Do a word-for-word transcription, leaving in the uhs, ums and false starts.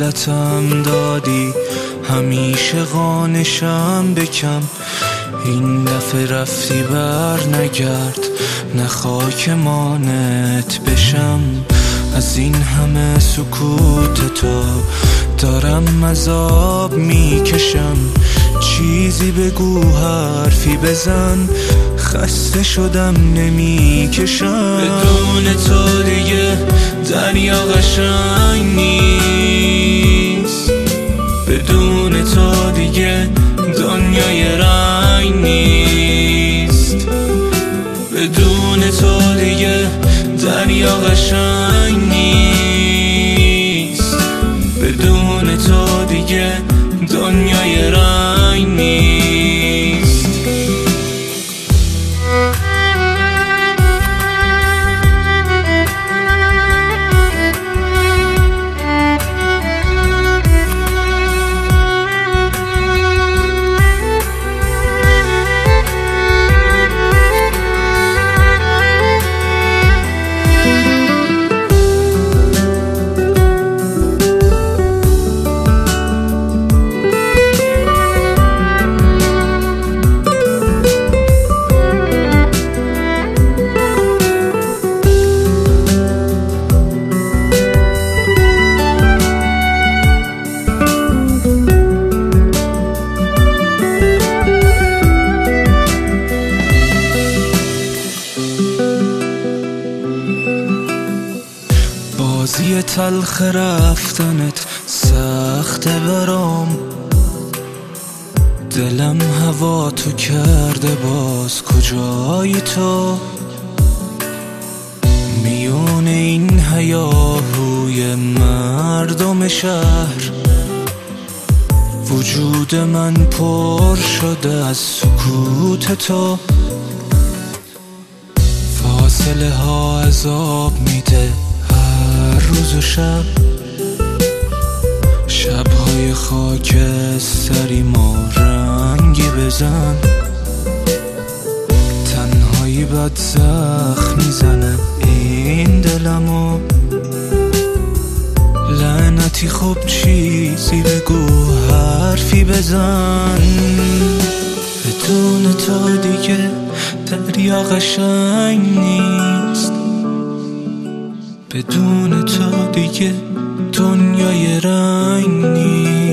دولتم دادی، همیشه قانشم بکم. این دفعه رفتی بر نگرد، نه خاک مانت بشم. از این همه سکوت تو دارم عذاب میکشم. چیزی بگو، حرفی بزن، خسته شدم نمیکشم. بدون تو دیگه دریا قشنگ نیست، بدون تو دیگه دنیای رنگ نیست، بدون تو دیگه دریا قشنگ نیست، بدون تو دیگه دنیای رنگ نیست. بازی تلخ رفتنت سخته برام، دلم هوا تو کرده، باز کجایی تو؟ میون این هیاهوی مردم شهر، وجود من پر شده از سکوت تو. فاصله ها عذاب میده هر روز و شب، شبهای خاکستری ما رنگی بزن. تنهایی بد زخم میزنه این دلمو، لعنتی خوب چیزی بگو، حرفی بزن. بدون تو دیگه دریا قشنگ نیست، بدون تو دیگه دنیای رنگ نیست.